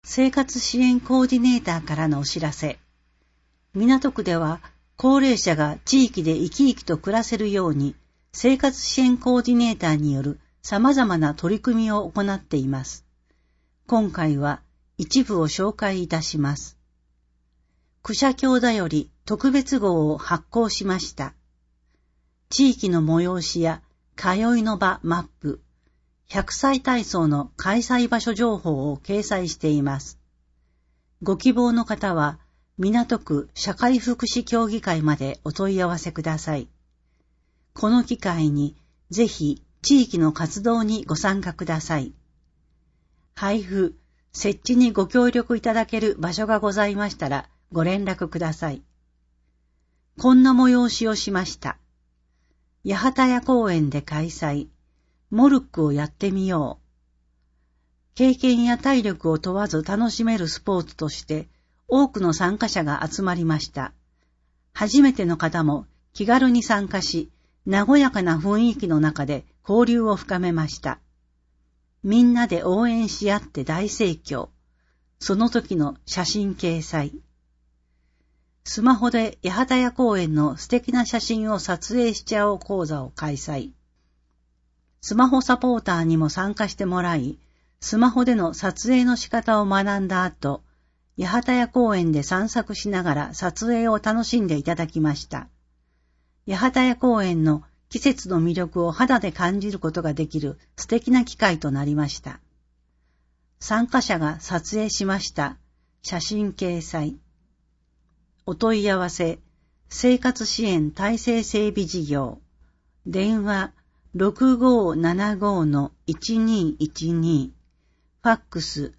生活支援コーディネーターからのお知らせ。港区では高齢者が地域で生き生きと暮らせるように生活支援コーディネーターによる様々な取り組みを行っています。今回は一部を紹介いたします。区社協だより特別号を発行しました。地域の催しや通いの場マップ、100歳体操の開催場所情報を掲載しています。ご希望の方は、港区社会福祉協議会までお問い合わせください。この機会に、ぜひ地域の活動にご参加ください。配布、設置にご協力いただける場所がございましたら、ご連絡ください。こんな催しをしました。八幡屋公園で開催。モルックをやってみよう。経験や体力を問わず楽しめるスポーツとして多くの参加者が集まりました。初めての方も気軽に参加し、和やかな雰囲気の中で交流を深めました。みんなで応援し合って大盛況。その時の写真掲載。スマホで八幡屋公園の素敵な写真を撮影しちゃおう講座を開催。スマホサポーターにも参加してもらい、スマホでの撮影の仕方を学んだ後、八幡屋公園で散策しながら撮影を楽しんでいただきました。八幡屋公園の季節の魅力を肌で感じることができる素敵な機会となりました。参加者が撮影しました。写真掲載。お問い合わせ、生活支援体制整備事業。電話、6575-1212、ファックス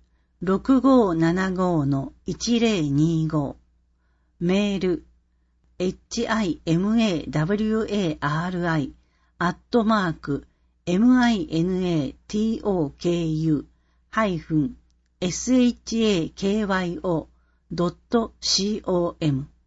6575-1025、メール himawari@minatoku-shakyo.com